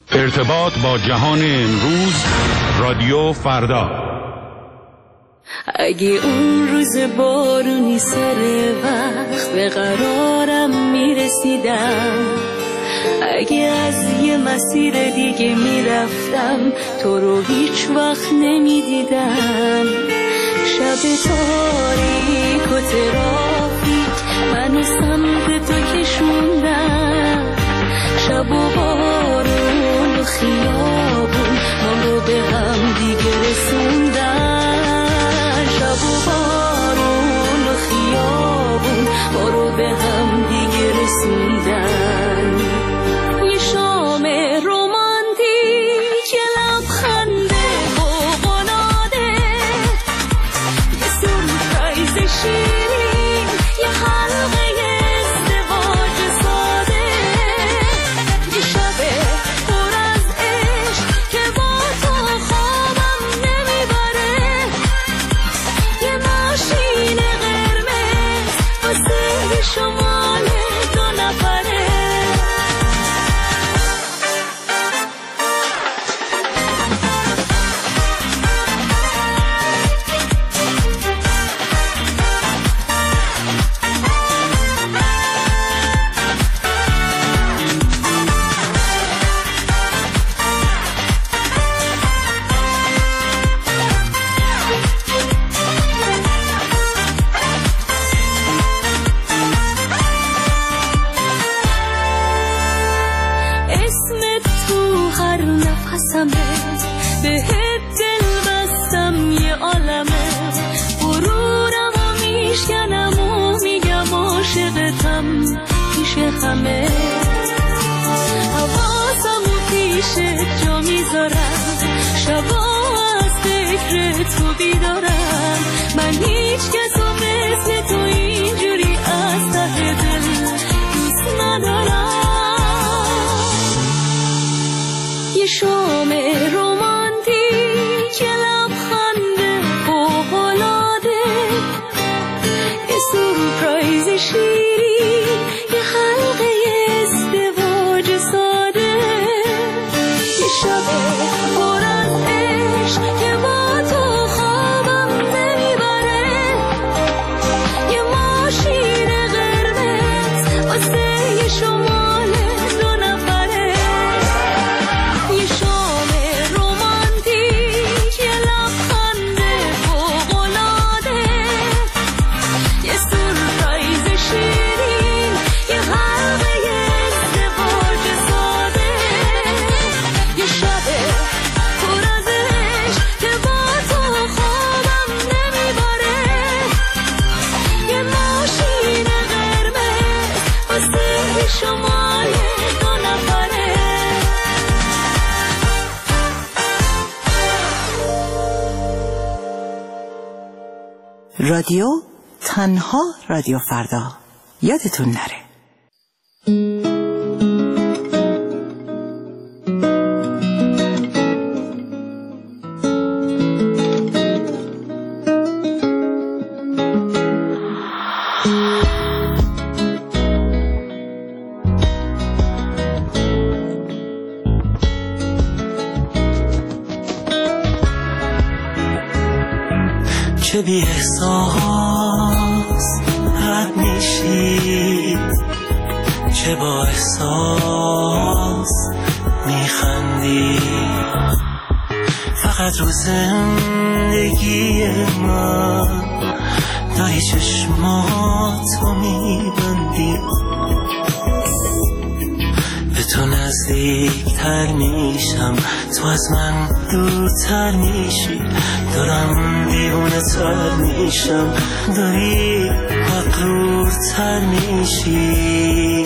ارتباط با جهان امروز، رادیو فردا. اگه اون روز بارونی سر وقت به قرارم میرسیدم، اگه از یه مسیر دیگه میرفتم تو رو هیچ وقت نمیدیدم، شب تاریک و ترافیک منو سمت تو کشوندم، شب و بارون و خیابون ما رو به هم دیگه رسوندن، شب و بارون و خیابون ما رو به هم دیگه رسوندن. یه شام رومانتیک، یه لبخنده فوق‌العاده، یه سورپرایز شیرین، یه حلقه ازدواج ساده، یه شب پر از عشق که با تو خوابم نمیبره، یه ماشین قرمز واسه شمال دو نفره. اسمت تو هر نفسمه، بهت دل بستم یه عالمه، غرورم و میشکنم و میگم عاشقتم پیش همه، حواسم و پیشت جا میذارم، شبا از فکر تو بیدارم، من هیچ کسو مثل تو اینجوری از ته دل دوست ندارم. یه شام رومانتیک، یه لبخنده فوق‌العاده، یه سورپرایز شیرین، یه حلقه ازدواج ساده، یه شب پر از عشق که با تو خوابم نمیبره، یه ماشین قرمز واسه یه شمال دو نفره. یه شام رومانتیک، یه لبخنده فوق‌العاده، یه سورپرایز شیرین، یه حلقه ازدواج ساده، یه شب پر از عشق که با تو خوابم نمیبره، یه ماشین قرمز واسه شمال دو نفره. رادیو تنها رادیو فردا، یادتون نره. چه بی احساس رد میشی، چه با احساس میخندی، فقط رو زندگی من داری چشماتو میبندی، به تو نزدیکتر میشم، تو از من دورتر میشی، دارم دیوونه تر میشم، داری مغرورتر میشی.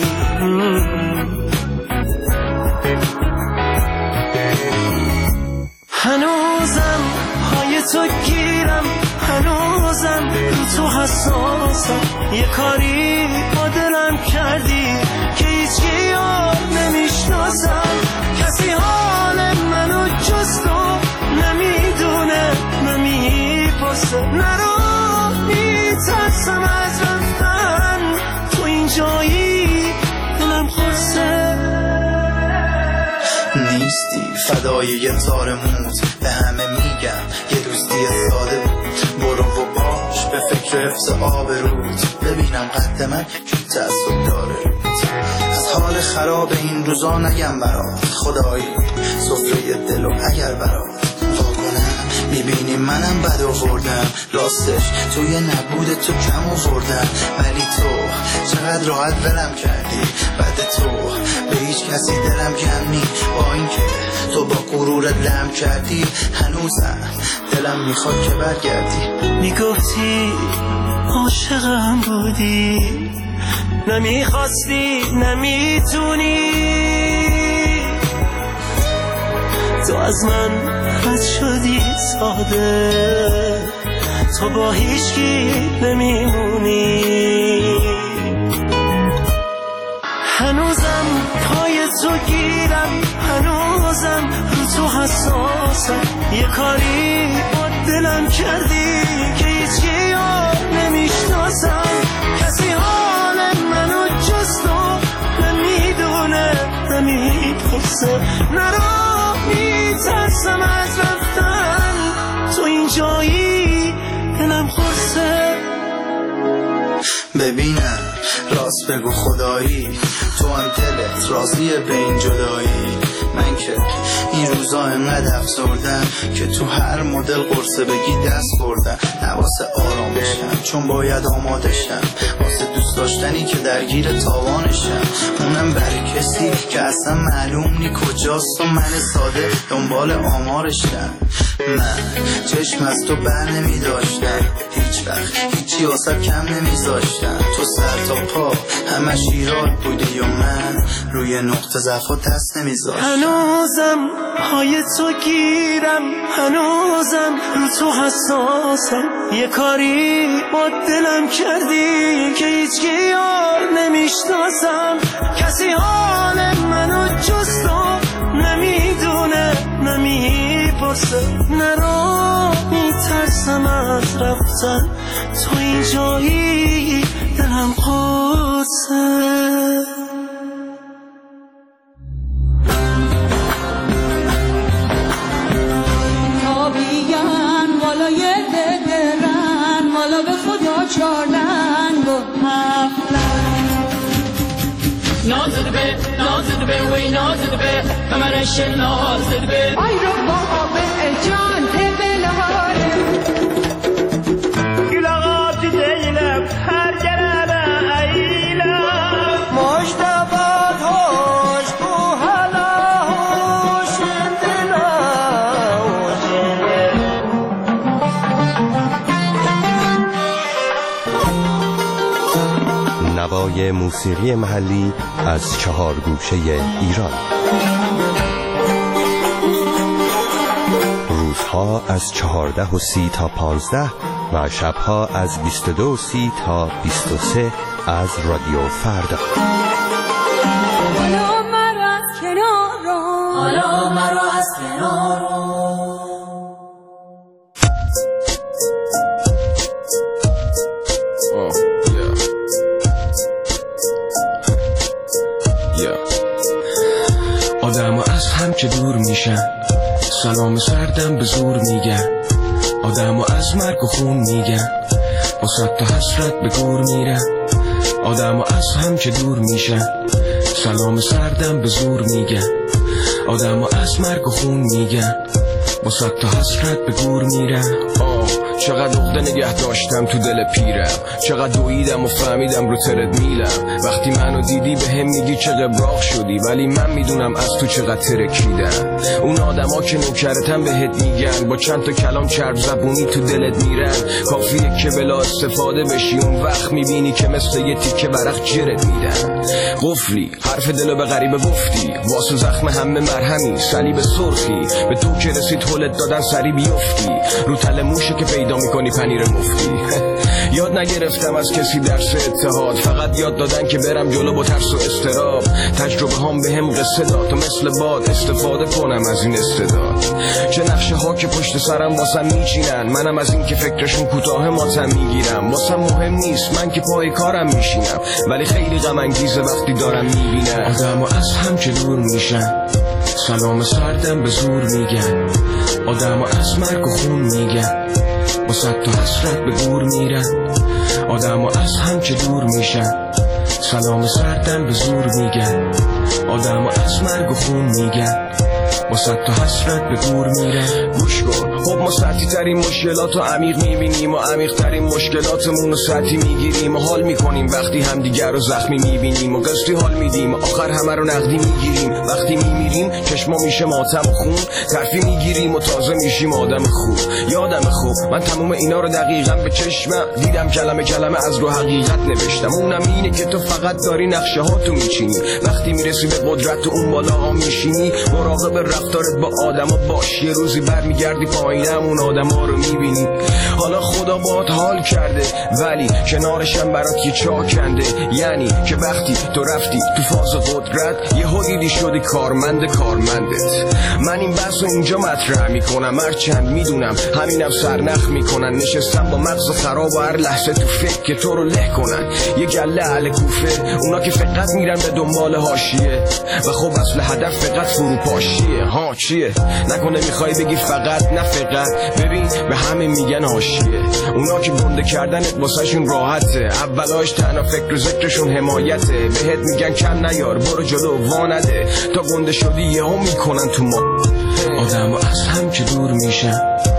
هنوزم پای تو گیرم، هنوزم رو تو حساسم، یه کاری با دلم کردی که هیچی یاد نمیشناسم، کسی حال منو جز تو نمیدونه، نمیپرسه، نرو میترسم از رفتن، تو این جایی دلم خورسه، نیستی فدای یه تار موز به همه میگم یه دوستی ساده بود برو و باش به فکر حفظ آبروت ببینم قد من که تعصب داره از حال خراب این روزا نگم برات خدایی سفره دل و اگر برات میبینی منم بد آوردم راستش توی نبود تو کم آوردم ولی تو چقدر راحت ولم کردی بعد تو به هیچ کسی دلم کم نی با اینکه تو با غرورت لم کردی هنوزم دلم میخواد که برگردی میگفتی عاشقم بودی نمیخواستی نمیتونی تو از من رد شدی ساده تو با هیچکی نمیمونی هنوزم پای تو گیرم هنوزم رو تو حساسم یه کاری با دلم کردی که هیچکی یاد نمیشناسم کسی حال منو جز تو نمیدونه نمیپرسه نرو میترسم از رفتن تو این جایی دلم خورسه ببینم راست بگو خدایی تو هم دلت راضیه به این جدایی من که این روزا انقدر افسردم که تو هر مدل قرصه بگی دست بردم نواسه آرامشم چون باید آمادشم واسه دوست داشتنی که درگیر تاوانشم اونم برای کسی که اصلا معلوم نی کجاست و من ساده دنبال آمارشم من چشم از تو بر نمی داشتم هیچ وقت هیچی واسه کم نمیذاشتم تو سر تا پا همش ایراد بودی و من روی نقطه ضعف و دست نمیذاشتم هنوزم پای تو گیرم هنوزم رو تو حساسم یه کاری با دلم کردی که هیچکی یار نمیشناسم کسی حال منو جز تو نمیدونه نمیپرسه نرو میترسم از رفتن تو این جایی دلم قدسه نازد به وی نازد به کمرش نازد به آی رو بابا به جان بلاره گلغات زینب هر جرابه ایلا مشتبات هوش بو حالا هوش دلا نوای موسیقی محلی از 4 گوشه ایران روزها از 14:30 تا 15 و شبها از 22:30 تا 23 از رادیو فردا حالا مرا از کنار حالا مرا از کنار آدم از هم که دور میشن سلام سردم به زور میگن آدم از مرگ و خون میگن با صد تا حسرت به گور میرن آدم از هم که دور میشن سلام سردم به زور میگن آدم از مرگ و خون میگن با صد تا حسرت به گور میرن چقدر عقده نگه داشتم تو دل پیرم چقدر دویدم و فهمیدم رو ترد میلم وقتی منو دیدی به هم میگی چه قبراق شدی ولی من میدونم از تو چقدر ترکیدم اون آدما که نوکرتن بهت میگن با چند تا کلام چرب زبونی تو دلت میرن کافیه که بلا استفاده بشی اون وقت میبینی که مثل یه تیکه برق جرت میدن قفلی حرف دلو به غریبه گفتی واسه زخم همه مرهمی صلیب سرخی به تو که رسید هولت دادن سری بیفتی رو تل موشه که پیدا میکنی پنیر مفتی یاد نگرفتم از کسی درس اتحاد فقط یاد دادن که برم جلو با ترس و استراب تجربه هم به هم قصه داد و مثل باد استفاده کنم از این استعداد چه نقشه ها که پشت سرم واسم میچینن منم از این که فکرشون کوتاه ماتم میگیرم واسم مهم نیست من که پای کارم میشینم ولی خیلی غم انگیزه وقتی دارم میبینم آدم از هم که دور میشن سلام سردم به زور میگن، آدم و از مرگ و خون میگن، با صد تا حسرت به گور میرن، آدم و از هم که دور میشن. سلام سردم به زور میگن، آدم و از مرگ و خون میگن، با صد تا حسرت به گور میرن. گوش کن، خب ما سطحی ترین مشکلات رو عمیق میبینیم و عمیق ترین مشکلاتمون رو سطحی میگیریم و حال میکنیم وقتی همدیگر رو زخمی میبینیم و قسطی حال میدیم و آخر همه رو نقدی میگیریم. وقتی میمیریم چشما میشه ماتم و خون، ترفی میگیریم و تازه میشیم آدم خوب. یادم خوب من تموم اینا رو دقیقا به چشمم دیدم، کلمه کلمه از رو حقیقت نوشتم. اونم اینه که تو فقط داری نقشه ها تو میچینی، وقتی میرسی به قدرت اون بالا ها میشینی. مراقب رفتارت با آدما باش، یه روزی برمیگردی پایینم اون آدما رو میبینی. حالا خدا باهات حال کرده ولی کنارشم برات یه چاه کنده، یعنی که وقتی تو رفتی تو فاز قدرت یه دیدی شدی کارمندت. من این بحث رو اینجا مطرح میکنم، هرچند میدونم همینم سرنخ میکنن، نشستم با مغز خراب و هر لحظه تو فکر که تو رو له کنن. یه گله اهل کوفه، اونا که فقط میرن به دنبال حاشیه و خب اصل هدف فقط فروپاشیه. ها چیه؟ نکنه میخوای بگی فقط؟ نه فقط، ببین به همه میگن حاشیه. اونا که گنده کردنت واسهشون راحته، اولاش تنها فکر و ذکرشون حمایته. بهت میگن کم نیار، برو جلو وانده، تا گنده شدی یهو میکنن تو ما. آدم و از هم که دور میشن،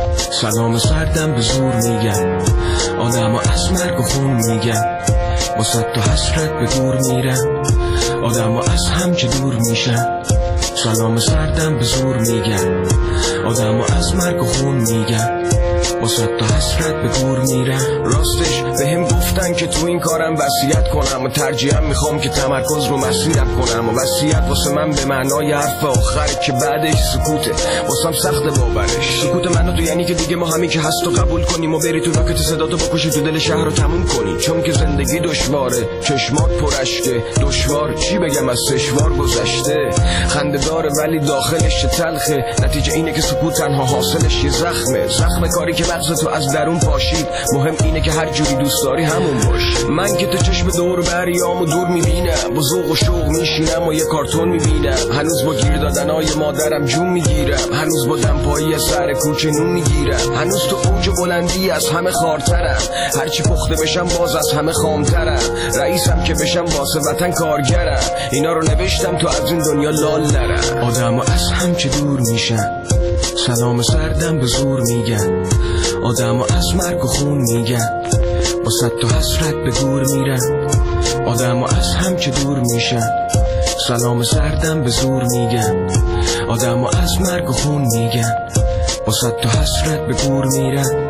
سلام سردم به زور میگن، آدم و از مرگ و خون میگن، با صد تا حسرت به گور میرن. آدم و از هم که دور میشن، سلام سردم به زور میگن، آدم و از مرگ و خون میگن، با صد تا حسرت به گور میرن. راستش به هم گفتن که تو این کارم وصیت کنم و ترجیحاً میخوام که تمرکز رو مسیرم کنم. و وصیت واسه من به معنای حرف آخره که بعدش سکوته، واسم سخت باورش. سکوت منو تو یعنی که دیگه ما همین که هست و قبول کنیم و بری تو راکت صداتو بکشی تو دل شهر رو تموم کنی. چون که زندگی دشواره، چشمات پرشکه، دشوار چی بگم از سشوار گذشته. خنده داره ولی داخلش تلخه، نتیجه اینه که سکوت تنها حاصلش یه زخم کاری که مغز تو از درون پاشید. مهم اینه که هر جوری دوست داری همون باش. من که تو چشم دور بریامو دور میبینم، با ذوق و شوق میشینم و یه کارتون میبینم. هنوز با گیر دادنای مادرم جون میگیرم، هنوز با دمپایی از سر کوچه نون میگیرم، هنوز تو اوج بلندی از همه خارترم، هرچی پخته بشم باز از همه خامترم، رئیسم که بشم واسه وطن کارگرم. اینا رو نوشتم تو از این دنیا لال نرم. آدم از هم که دور میشن، سلام سردم به زور میگن، آدم از مرگ و خون میگن، با صد تا حسرت به گور میرن. آدم از هم که دور میشن، سلام سردم به زور میگن، آدم از مرگ و خون میگن، با صد تا حسرت به گور میرن.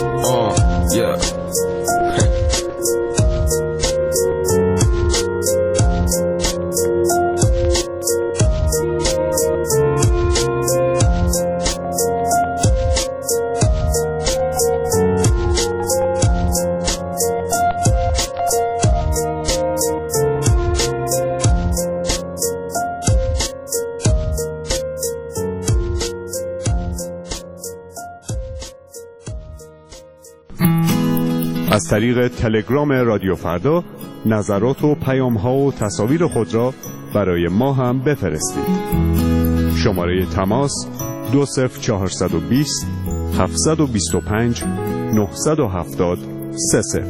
از طریق تلگرام رادیو فردا نظرات و پیام‌ها و تصاویر خود را برای ما هم بفرستید. شماره تماس 20420 725 970 30.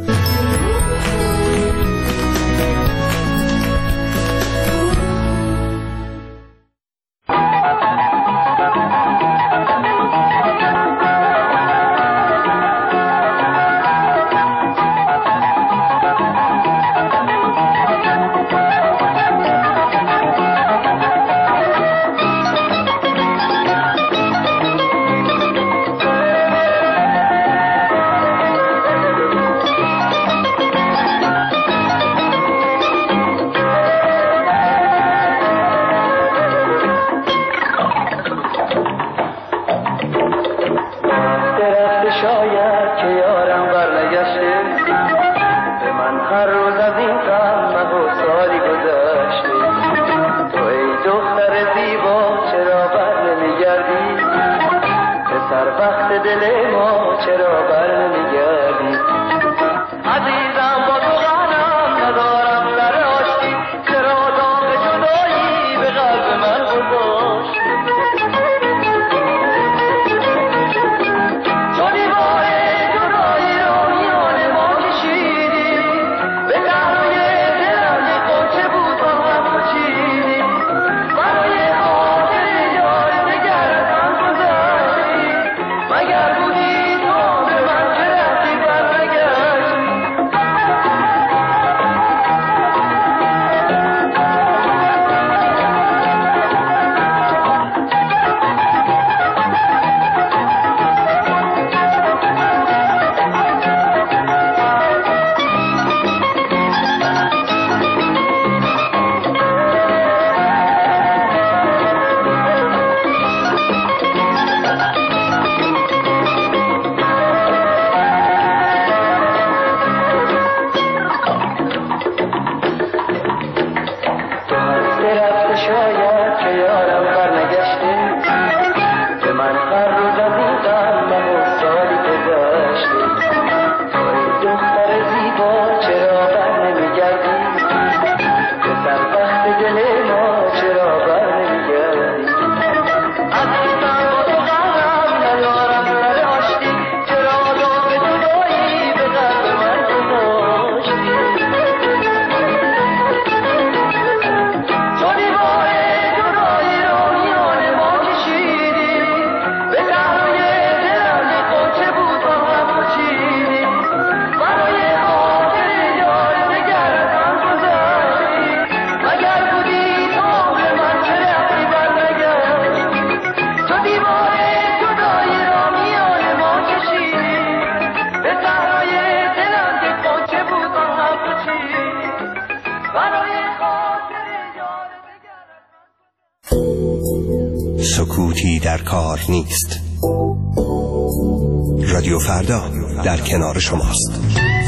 سکوتی در کار نیست. رادیو فردا در کنار شماست.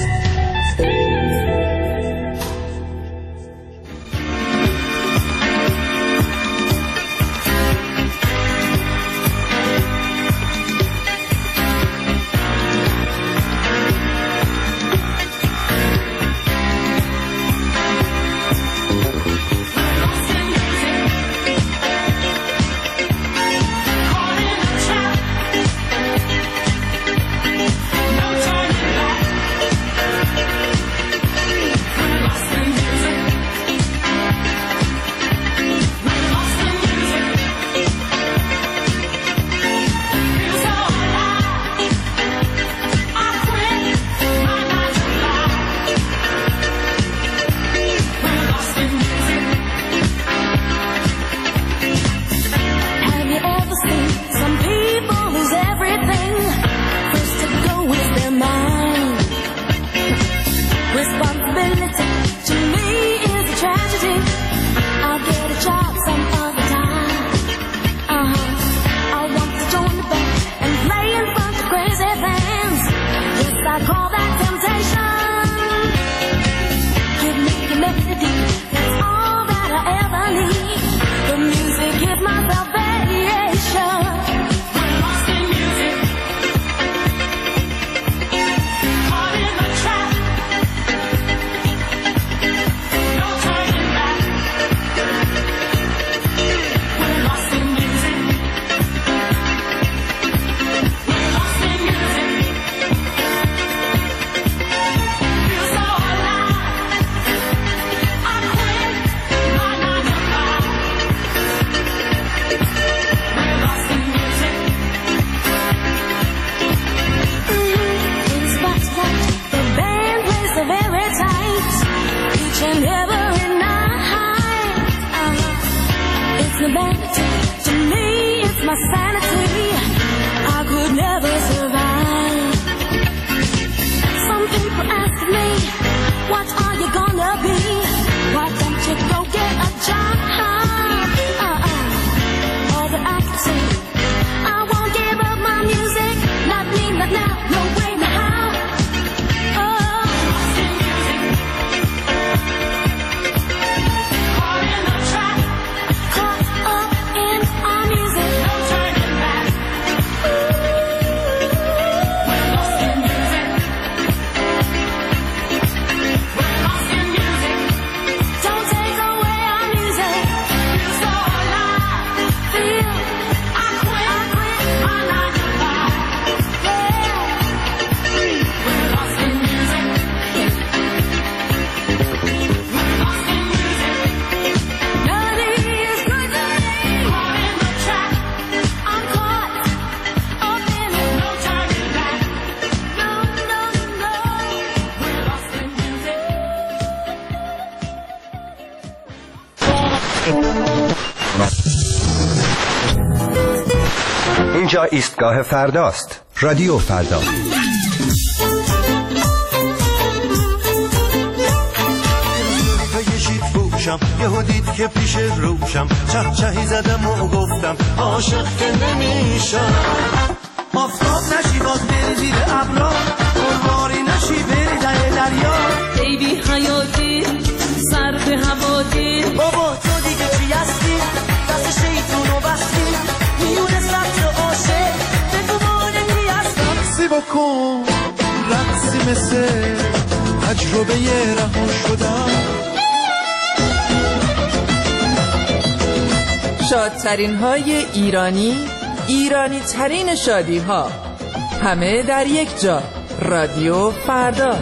اینجا ایستگاه فرداست. رادیو فردا. یهو دید که پیش روشم چهچهی زدم و گفتم عاشق که نمیشم. آفتاب نشی باز بری زیر ابرا، قربانی نشی بری در دریا. ای بی حیاتی سر به هواتی، بابا تو دیگه چی هستی؟ دست شیطونو بستی، میدونستم تو عاشق بگو مانگی هستم. رقصی بکن رقصی مثل تجربه رها شدم. شادترین های ایرانی، ایرانی ترین شادی ها، همه در یک جا. رادیو فردا.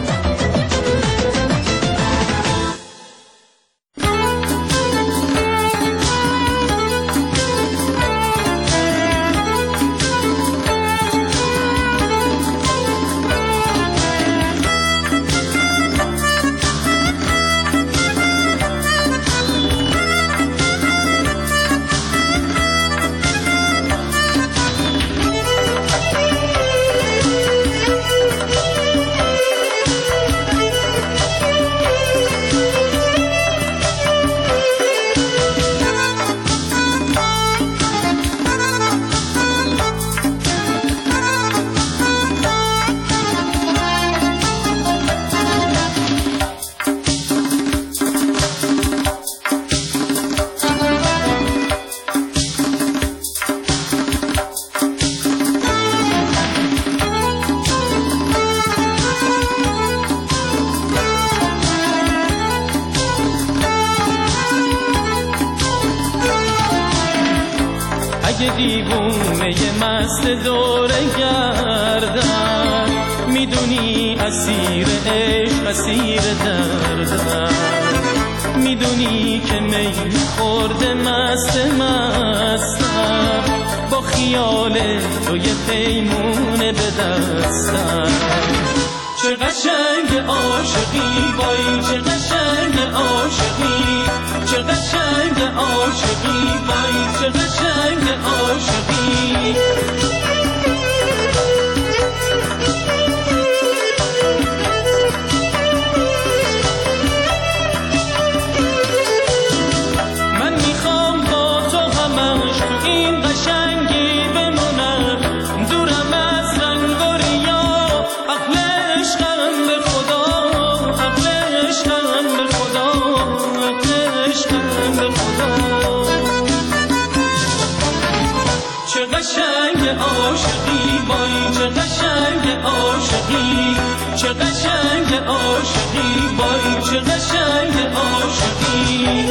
اگه دیوونه مست دوره گردن، میدونی اسیر عشق اسیر دردن، میدونی که میل خورده مستم، با خیال تو یه پیمونه به دستم. چه قشنگ عاشقی وای، چه قشنگ عاشقی، چه قشنگ عاشقی وای، چه قشنگ عاشقی. من میخوام با تو همش تو این قشنگی بمونم، دورم از رنگ و ریا، عقل عشقم به خدا، عقل عشقم به خدا، عقل عشقم به خدا. چه قشنگ عاشقی وای، چه قشنگ عاشقی، چه قشنگ عاشقی وای، چه قشنگ عاشقی.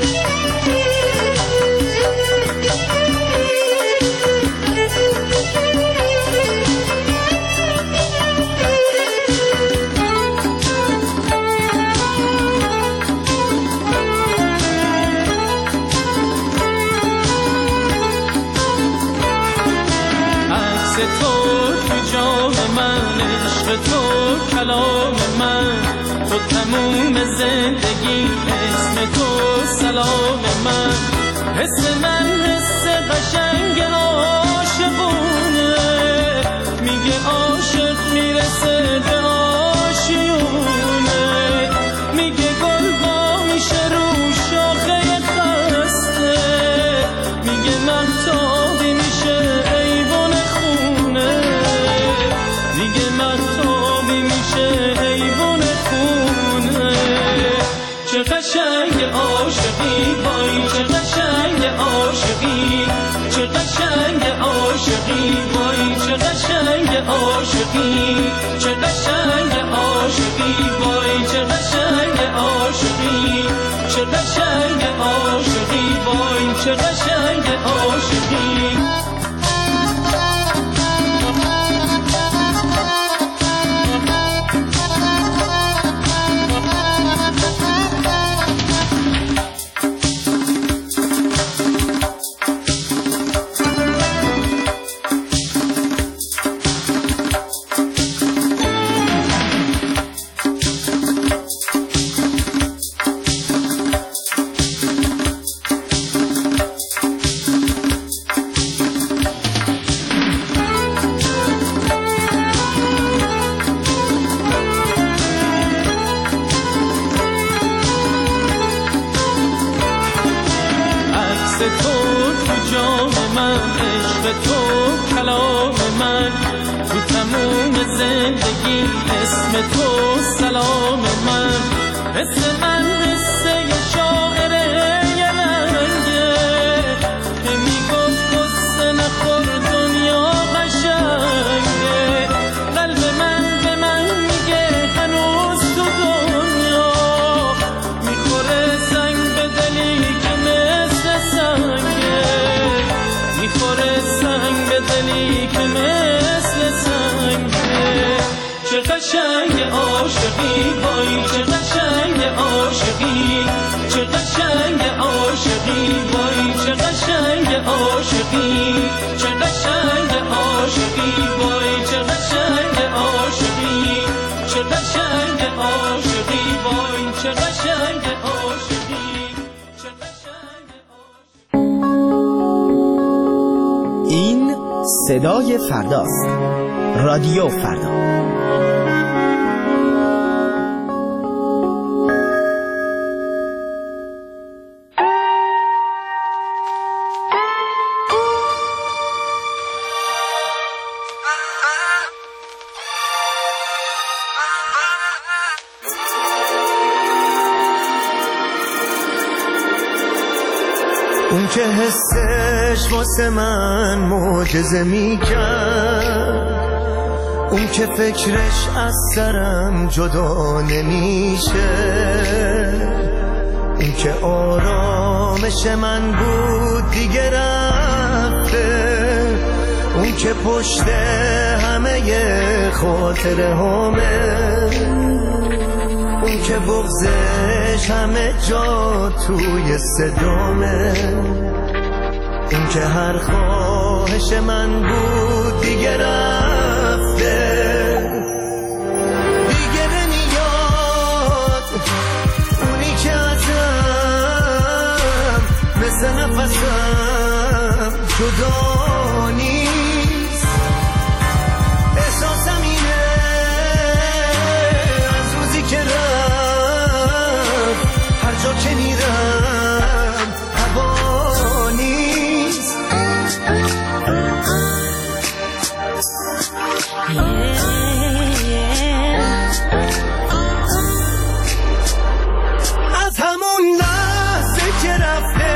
تو تو جام من، عشق تو کلام من، تو تموم زندگی، اسم تو سلام من. حس من حس قشنگ عاشقونه، میگه عاشق میرسه به آشیونه، میگه گل با میشه رو شاخه خسته، میگه مهتابی میشه ایوان خونه، میگه مهتابی میشه ایوان خونه. چه قشنگ عاشقی وای، چه قشنگ عاشقی، چه قشنگ عاشقی وای، چه قشنگ عاشقی، چه قشنگ عاشقی وای، چه قشنگ عاشقی، چه قشنگ عاشقی وای، چه قشنگ عاشقی. تو تو جام من، عشق تو کلام من، تو تموم زندگی، اسم تو سلام من. حس من حس یه شاعر یه رنگه، که میگفت قصه نخور دنیا قشنگه. قلب من به من میگه هنوز تو دنیا، میخوره زنگ به دلی که مثل سنگه، میخوره سنگ به دلی که مثل سنگه. چه قشنگ عاشقی وای، چه قشنگ عاشقی، چه قشنگ عاشقی وای، چه قشنگ عاشقی، چه قشنگ عاشقی وای، چه قشنگ عاشقی، چه قشنگ عاشقی وای، چه قشنگ عاشقی، چه قشنگ عاشقی. این صدای فرداست. رادیو فردا. اون که حسش واسه من معجزه میکرد، اون که فکرش از سرم جدا نمیشه، اون که آرامش من بود دیگه رفته، که پشت همه خاطره همه، اون که بغضش همه جا توی صدامه، اون که هر خواهش من بود دیگه رفته، دیگه نمیاد اونی که ازم مثل نفسم جدا نیست. احساسم اینه از روزی که رفت هر جا که میرم هوا نیست. از همون لحظه که رفته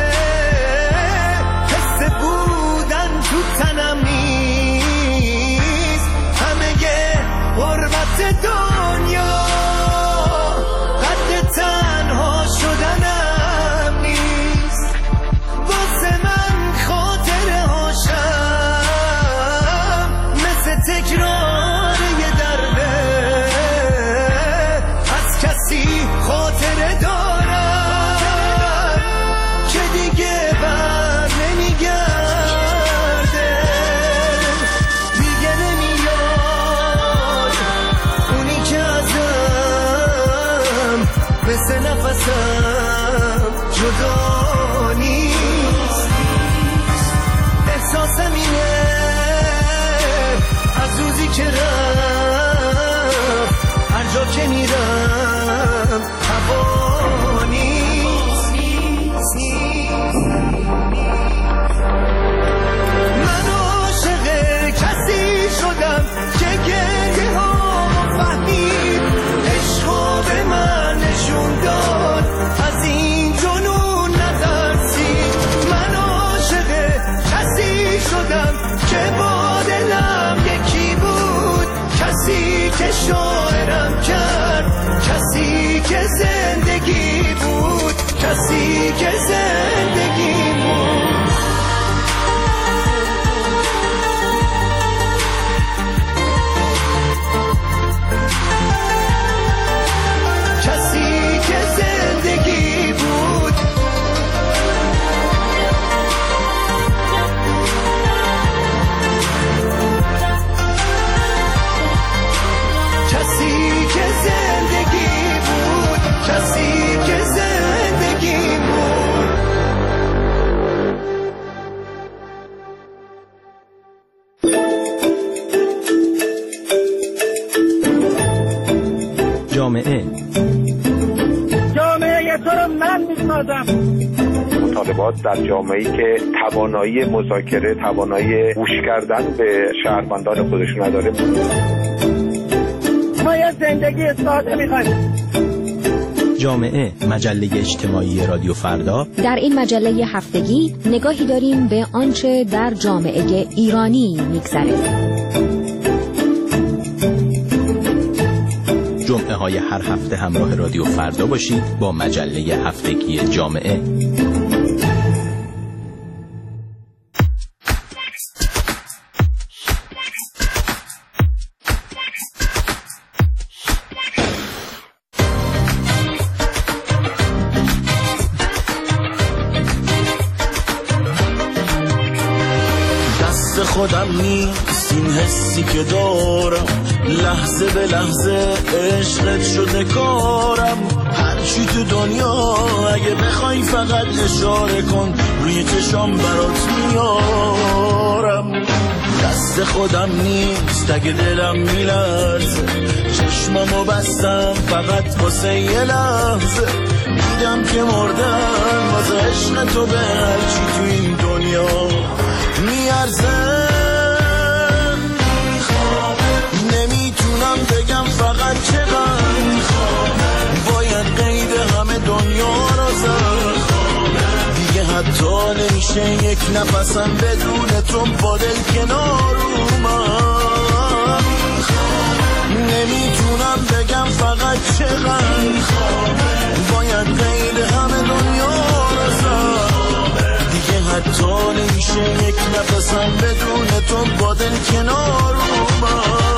حس بودن تو تنم نیست، همه غربت دنیا قد تنها شدنم نیست. واسه من خاطره هاشم مثل تکرار یه درده، از کسی خاطره دارم که دیگه بر نمیگرده، دیگه نمیاد اونی که ازم مثل نفسم جدا نیست. احساسم اینه از روزی که رفت هر جا که میرم هوا نیست. من عاشق کسی شدم که گریه ها فهمید، عشقو به من نشون داد، از این جنون نترسید. من عاشق کسی شدم که با دلم یکی بود، کسی که شاعرم کرد، کسی که زندگی بود، کسی که زندگی بود. کسی که زندگی بود. کسی که زندگی بود، کسی که زندگی بود. جامعه تو رو من میسازم. مطالبات در جامعه‌ای که توانایی مذاکره، توانایی گوش کردن به شهروندان خودش نداره. ما یه زندگی ساده می‌خوایم. جامعه، مجله اجتماعی رادیو فردا. در این مجله هفتگی نگاهی داریم به آنچه در جامعه ایرانی می‌گذره. جمعه های هر هفته همراه رادیو فردا باشید با مجله هفتگی جامعه. دست خودم نیست این حسی که دارم، لحظه به لحظه عشقت شده کارم. هرچی تو دنیا اگه بخوای فقط اشاره کن، روی چشام برات میارم. دست خودم نیست اگه دلم میلرزه، چشمامو بستم فقط واسه یه لحظه. دیدم که مردم واسه عشق تو به هرچی تو این دنیا میارزه. نمیتونم بگم فقط چقدر باید قید همه دنیا رو زد. دیگه حتی نمیشه یک نفسم بدون تو با دل کنار اومد. نمیتونم بگم فقط چقدر باید قید همه دنیا رو زد. دیگه حتی نمیشه یک نفسم بدون تو با دل کنار اومد.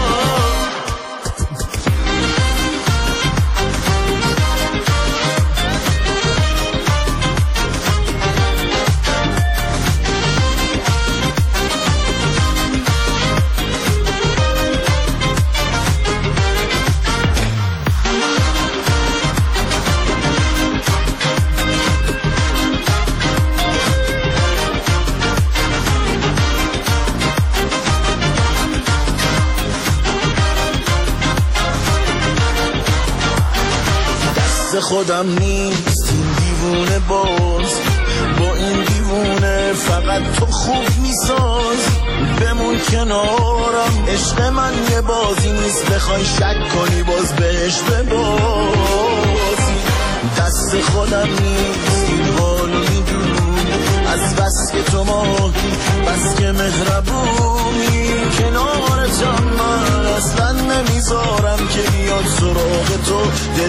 خودم نیست این دیوونه باز، با این دیوونه فقط تو خوب میساز. بمون کنارم عشق من یه بازی نیست، بخوای شک کنی باز بهش ببازی. دست خودم نیست این حالو میدونی، از بس که تو ماهی بس که مهربونی. کنارتم من اصلا نمیذارم که بیاد سراغ تو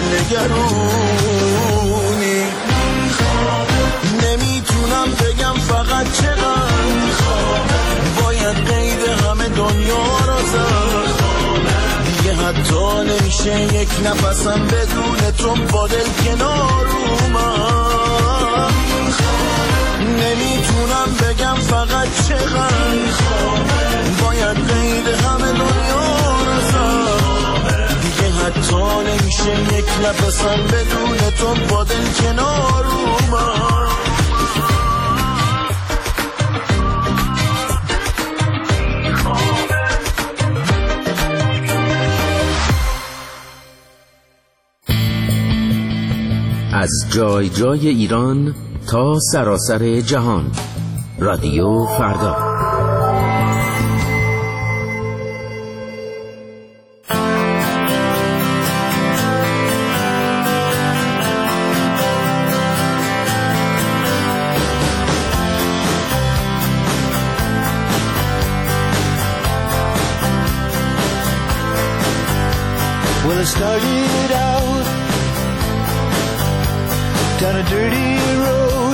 دلنگرونی. نمیتونم بگم فقط چقدر باید قید همه دنیا را زد. دیگه حتی نمیشه یک نفسم بدون تو با دل کنار اومد. نمیتونم بگم فقط چقدر باید قید همه دنیا را زد. دیگه حتی نمیشه یک نفسم بدون تو با دل کنار اومد. از جای جای ایران تا سراسر جهان، رادیو فردا. Well, it started out down a dirty road.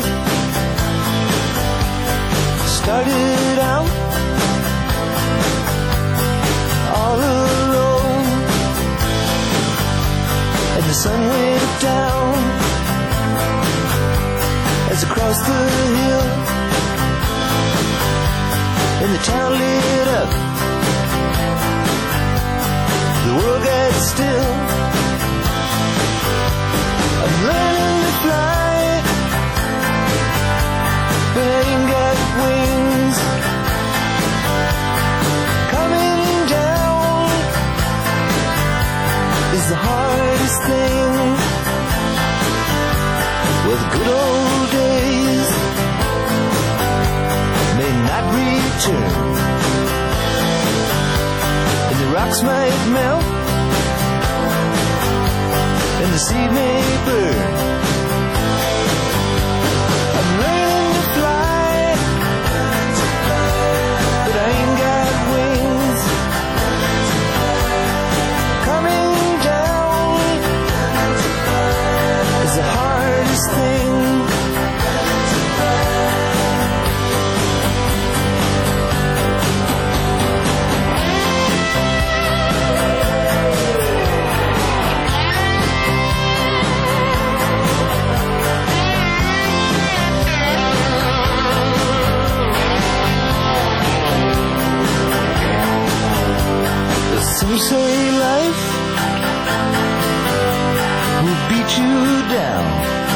Started out all alone, and the sun went down as I crossed the hill, and the town lit up. The world got still. I'm learning to fly, but I ain't got wings. Coming down is the hardest thing. Well, the good old days may not return, and the rocks might melt, and the sea may burn. I'm learning to fly, but I ain't got wings. Coming down is the hardest thing. Some say life will beat you down,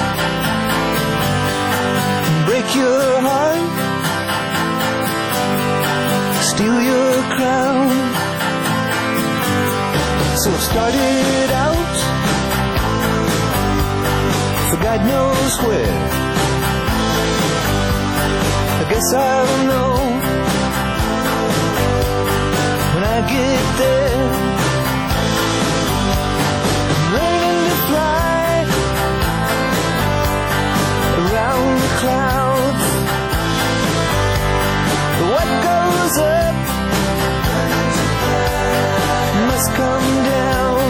break your heart, steal your crown. So I started out for God knows where. I guess I'll know when I get there. I'm learning to fly around the clouds. What goes up must come down.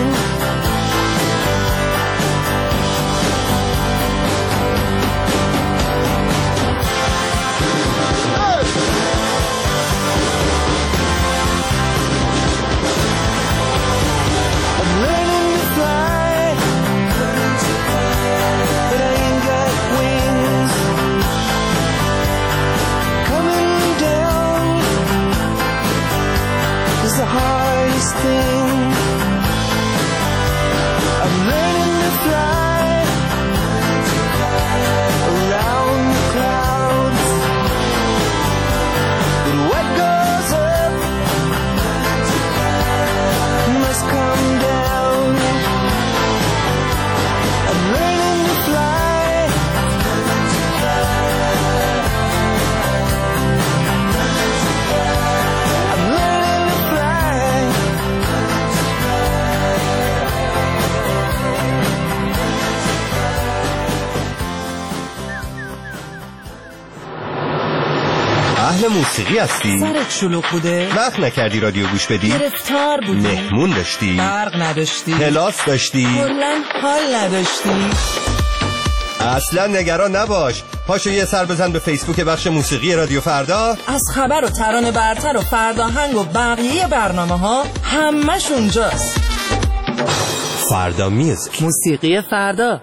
اهل موسیقی هستی؟ سرت شلوغ بوده؟ وقت نکردی رادیو گوش بدی؟ گرفتار بودی؟ مهمون داشتی؟ برق نداشتی؟ کلاس داشتی؟ کلاً حال نداشتی؟ اصلا نگران نباش، پاشو یه سر بزن به فیسبوک بخش موسیقی رادیو فردا. از خبر و ترانه برتر و فرداهنگ و بقیه برنامه ها همش اونجاست. فردا میوزیک، موسیقی فردا.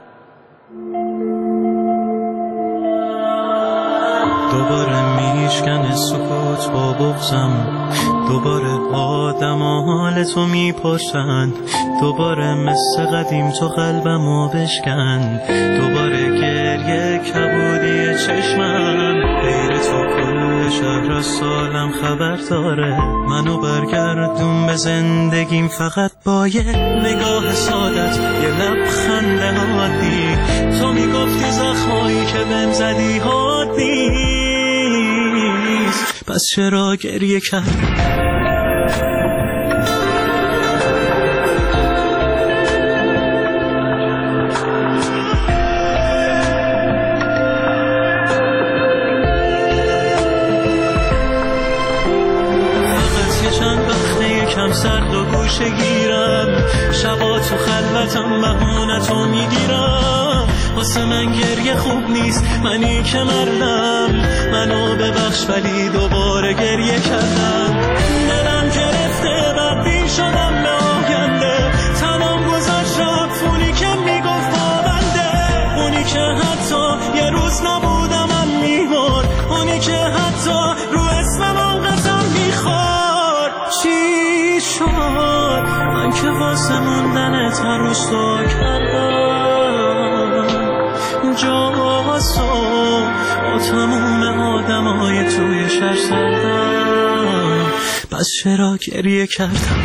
دوباره میشکنه سکوت با بغزم، دوباره آدم و حال تو میپرسن، دوباره مثل قدیم تو قلبمو بشکن، دوباره گریه کبودی چشمم، غیر تو کل شهر از سالم خبر داره، منو برگردون به زندگیم فقط با یه نگاه سادت، یه لبخند عادی، تو میگفتی زخمایی که بهم زدی حادی، پس چرا گریه کرد؟ سرد و گوشه گیرم، شبا تو خلوتم بهونتو میگیرم، واسه من گریه خوب نیست، منی که مردم، منو ببخش ولی دوباره گریه کردم، دلم گرفته بدبین شدم به آینده، تمام گذشت رفت اونی که میگفت با بنده، اونی که حتی یه روز نبودم من میمرد، اونی که حتی رو اسمم قسم میخورد، چی شد من که واسه موندن تروس تو کردم جاسو با تموم آدمای توی شهر سردم، پس چرا گریه کردم؟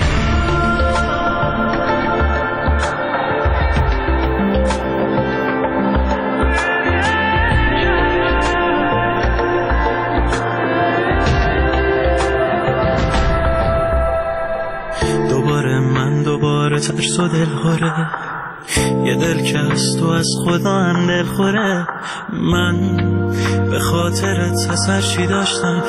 ترس و دلخوره، یه دل که از تو از خدا هم دلخوره، من به خاطرت سرچی داشتم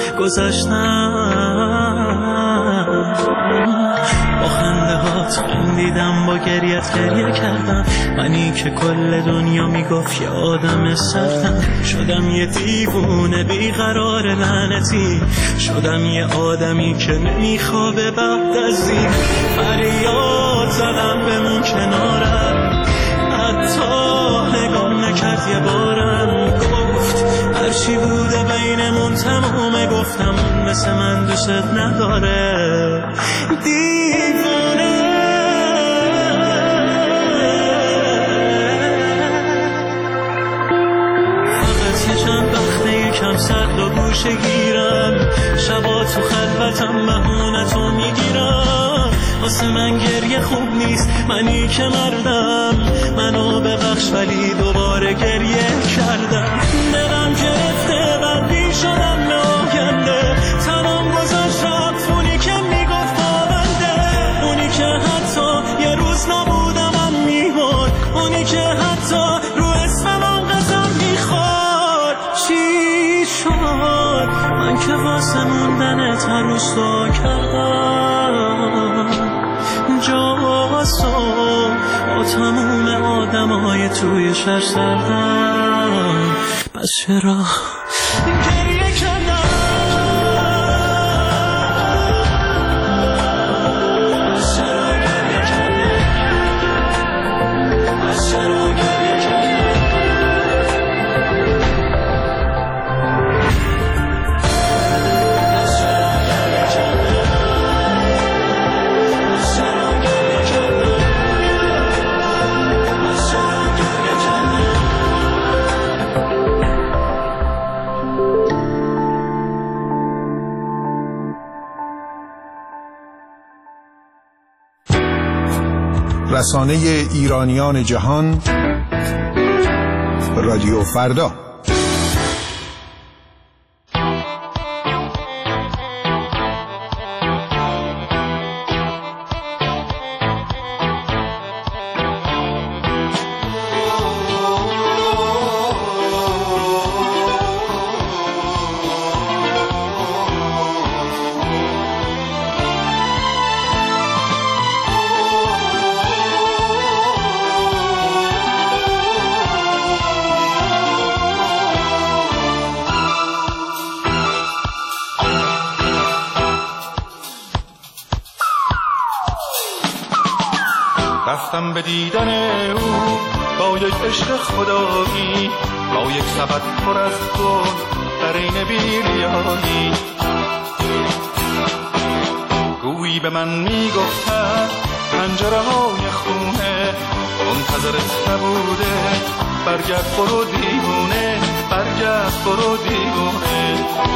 گذاشتم، با خنده هات خندیدم، با گریت گریه کردم، منی که کل دنیا میگفت یه آدم سردم، شدم یه دیوونه بیقرار لعنتی، شدم یه آدمی که نمیخوابه بعد از این، فریاد زدم بمون کنارم، حتی نگام نکرد یه بارم، گفت هرچی بوده بینمون تمومه، گفتم اون مثل من دوست نداره، دیوونه فقط یه چند وقته یکم سرد و گوشه گیرم، شبا تو خلوتم بهونتو میگیرم، واسه من گریه خوب نیست، منی که مردم، منو ببخش ولی دوباره گریه کردم، دلم گرفته بدبین شدم به آینده، تمام گذشت رفت اونی که میگفت با بنده، اونی که حتی یه روز نبودم من میمرد، اونی که حتی رو اسمم قسم میخورد، چی شد من که واسه موندن تروس تو کردم جاسو با تموم آدمای توی شهر سردم، پس چرا گریه کردم؟ رسانه ایرانیان جهان رادیو فردا. رفتم به دیدن او با یک عشق خدایی، با یک سبد پر از گل در این بیریایی. گویی به من میگفتن پنجره های خونه منتظرت نبوده، برگرد برو دیوونه، برگرد برو دیوونه.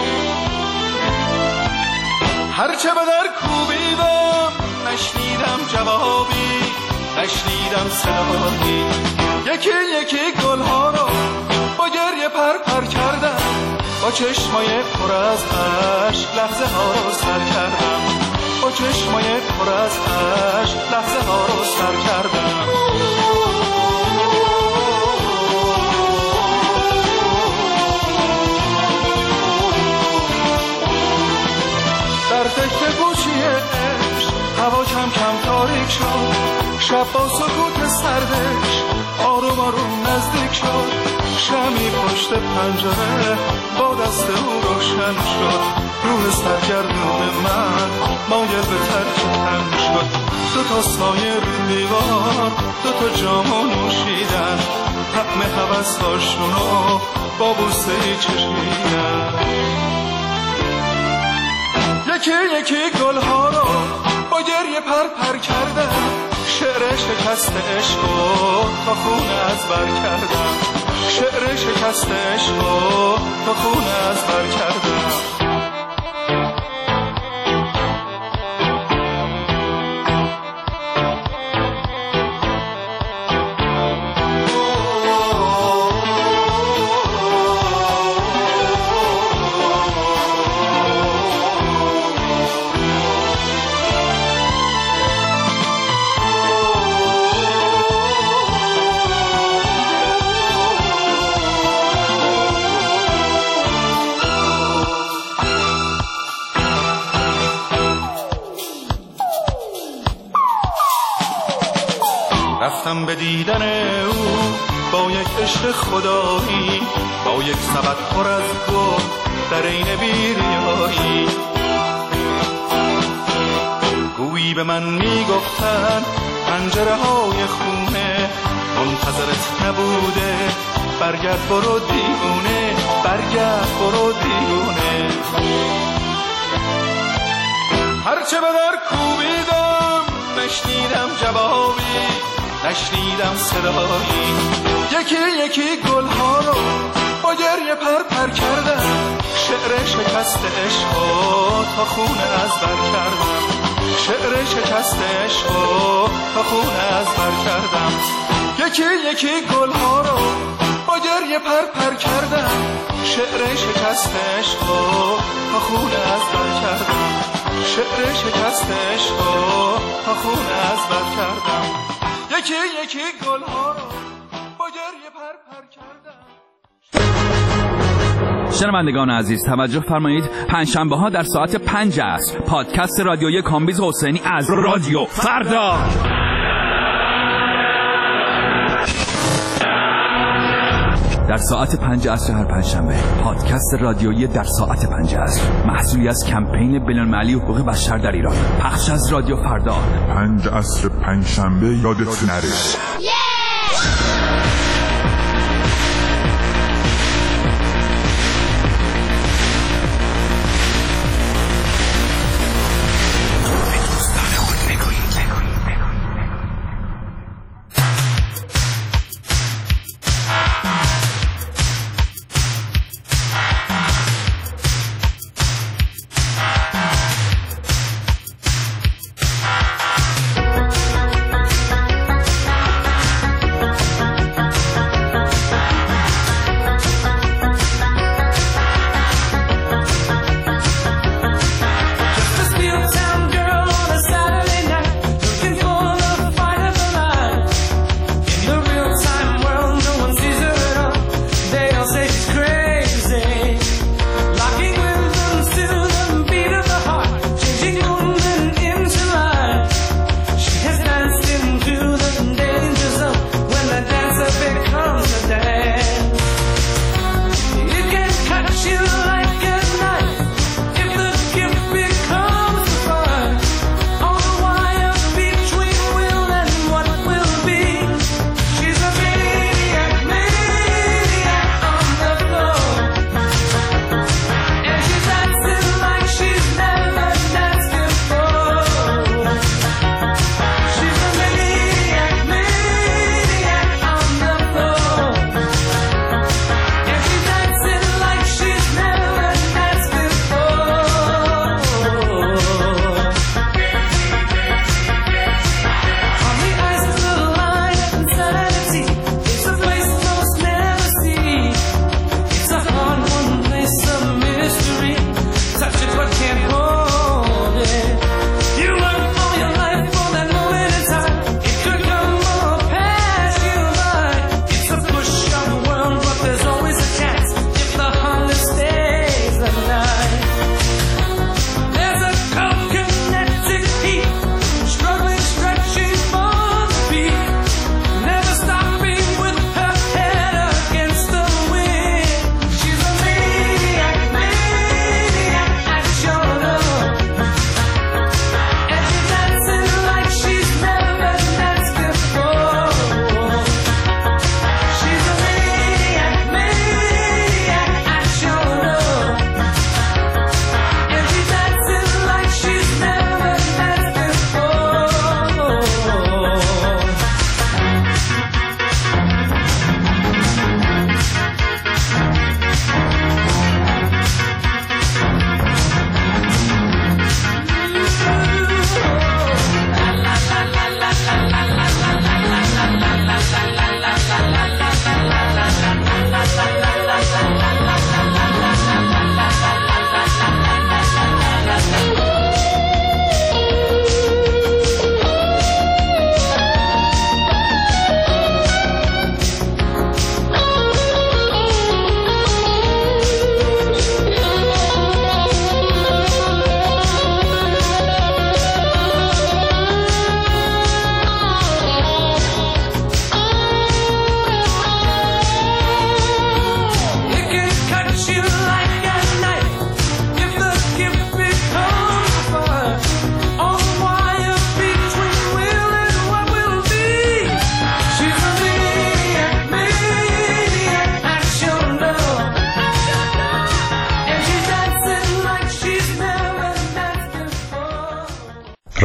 هرچه به در کوبیدم نشنیدم جوابی، نشنیدم صدایی. یکی یکی گلها رو با گریه پر کردم، با چشمای پر از اشک لحظه ها رو سر کردم، با چشمای پر از اشک لحظه ها رو سر کردم. در تکه گوشی عشق هوا کم کم تاریک شد، شب با سکوت سردش آروم آروم نزدیک شد. شمی پشت پنجره با دست او روشن شد، روح سرگردون من مایل به ترک تن شد. دو تا سایه رو دیوار، دو تا جامو نوشیدن، طعم هوس‌هاشونو با بوسه‌ای چشیدن. یکی یکی گلها رو با گریه پر کردم، شعر شکست عشقو تا خون از بر کردم، شعر شکست عشقو تا خون از بر کردم. رفتم به دیدن او با یک عشق خدایی، با یک سبد پر از گل در این بیریایی. گویی به من میگفتن پنجره های خونه منتظرت نبوده، برگرد برو دیوونه، برگرد برو دیوونه. هرچه به در کوبیدم نشنیدم جوابی، نشنیدم صدایی. یکی یکی گلها رو با گریه پر کردم، شعر شکست عشقو تا خون از بر کردم، شعر شکست عشقو تا خون از بر کردم. یکی یکی گلها رو با گریه پر کردم، شعر شکست عشقو تا خون از بر کردم، شعر شکست عشقو تا خون از بر کردم. یکی یکی گلها رو با گریه پر کردم. شنوندگان عزیز توجه فرمایید، پنجشنبه ها در ساعت 5 عصر پادکست رادیویی کامبیز حسینی از رادیو فردا. در ساعت 5 عصر هر پنجشنبه پادکست رادیویی در ساعت 5 عصر، محصولی از کمپین بین‌المللی حقوق بشر در ایران، پخش از رادیو فردا. 5 عصر پنجشنبه یادت نره.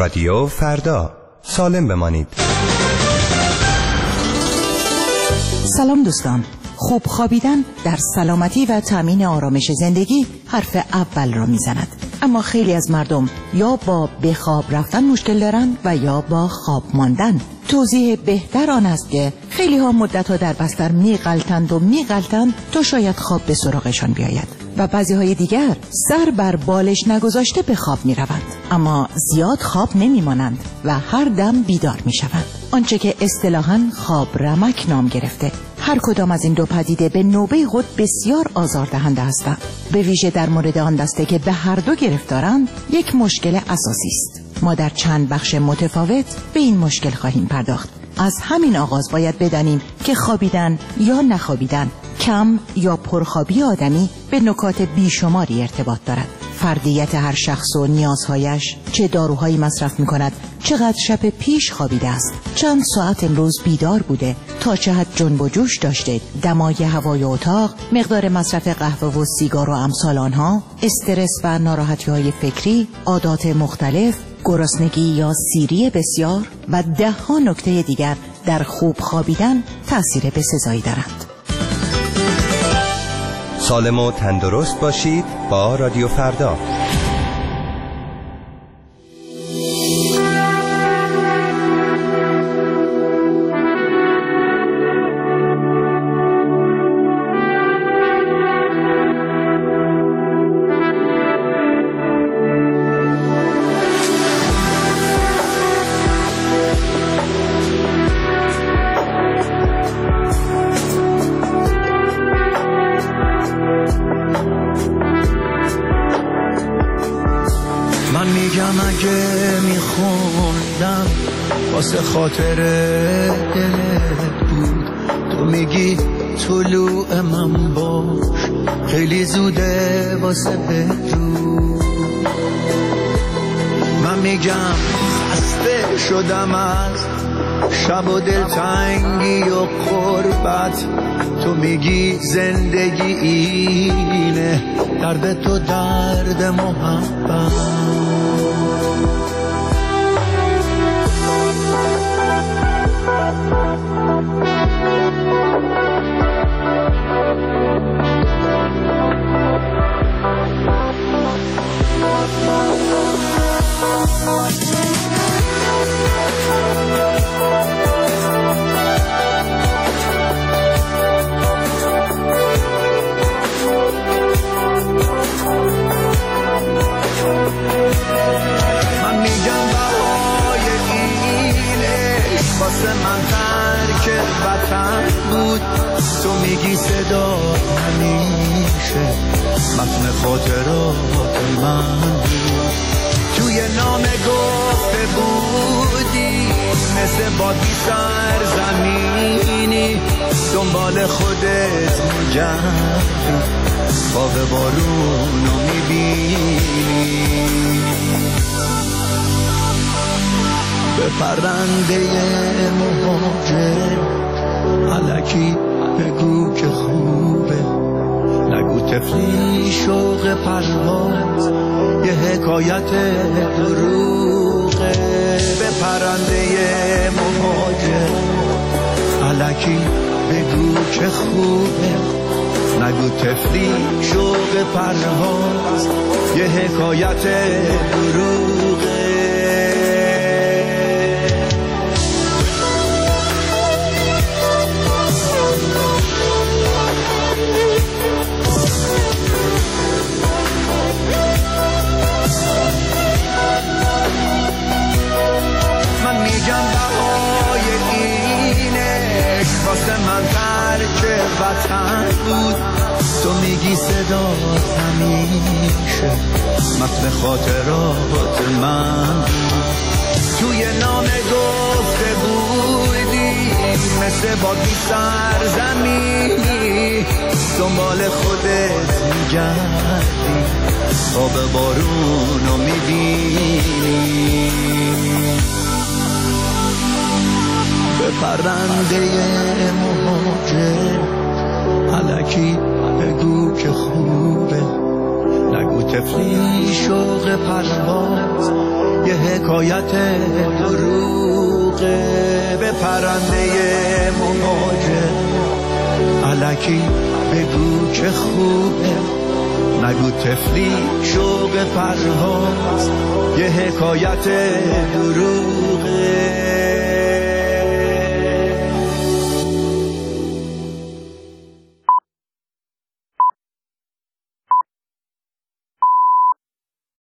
رادیو فردا، سالم بمانید. سلام دوستان. خوب خوابیدن در سلامتی و تامین آرامش زندگی حرف اول را میزند. اما خیلی از مردم یا با به خواب رفتن مشکل دارند و یا با خواب ماندن. توضیح بهتر آن است که خیلی ها مدت‌ها در بستر میغلطند تا شاید خواب به سراغشان بیاید و بعضی های دیگر سر بر بالش نگذاشته به خواب می روند، اما زیاد خواب نمی مانند و هر دم بیدار می شوند، آنچه که اصطلاحاً خواب رمک نام گرفته. هر کدام از این دو پدیده به نوبه خود بسیار آزاردهنده هستند. به ویژه در مورد آن دسته که به هر دو گرفتارند یک مشکل اساسی است. ما در چند بخش متفاوت به این مشکل خواهیم پرداخت. از همین آغاز باید بدانیم که خوابیدن یا نخوابیدن، کم یا پرخوابی آدمی به نکات بیشماری ارتباط دارد. فردیت هر شخص و نیازهایش، چه داروهایی مصرف می‌کند، چقدر شب پیش خوابیده است، چند ساعت امروز بیدار بوده، تا چه حد جنب و جوش داشته، دمای هوای اتاق، مقدار مصرف قهوه و سیگار و امثال آنها، استرس و ناراحتی‌های فکری، عادات مختلف، گرسنگی یا سیری بسیار و ده‌ها نکته دیگر در خوب خوابیدن تأثیر بسزایی دارند. سالم و تندرست باشید با رادیو فردا. خاطر دلت بود، تو میگی طلوع من باش، خیلی زوده واسه بدرود. من میگم خسته شدم از شب و دلتنگی و قربت، تو میگی زندگی اینه، درد تو درد محبت. من میگم بهای اینش واسه من ترک وطن بود، تو میگی صدا همیشه متن خاطرات من بود. توی نامه گفته بودی مثل بادی سرزمینی، دنبال خودت میگردی، خواب بارونو میبینی. به پرنده مهاجر الکی بگو که خوبه، نگو تفلی شوق پرواز یه حکایت دروغه. به پرنده مهاجر الکی بگو که خوبه، نگو تفلی شوق پرواز یه حکایت دروغه. من میگم بهای اینش واسه من ترک وطن بود، تو میگی صدا همیشه متن خاطرات من بود. توی نامه گفته بودی مثل بادی سرزمینی، دنبال خودت میگردی، خواب بارونو میبینی. به پرنده مهاجر الکی بگو که خوبه، نگو تفلی شوق پرواز یه حکایت دروغه به پرنده مواجه الکی بگو که خوبه نگو تفلی شوق پرهاست یه حکایت دروغه